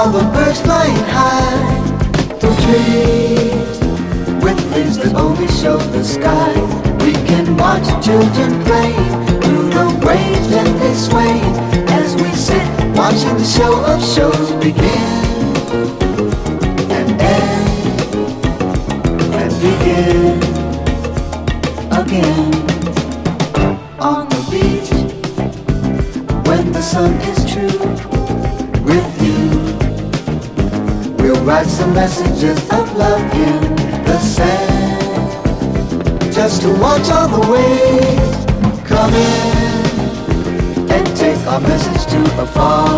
all the birds flying high through trees with leaves that only show the sky. We can watch children playing through the waves gently swaying as we sit watching the show of shows begin and end and begin again. On the beach when the sun is true with you, we'll write some messages of love in the sand, just to watch all the waves come in and take our message to afar.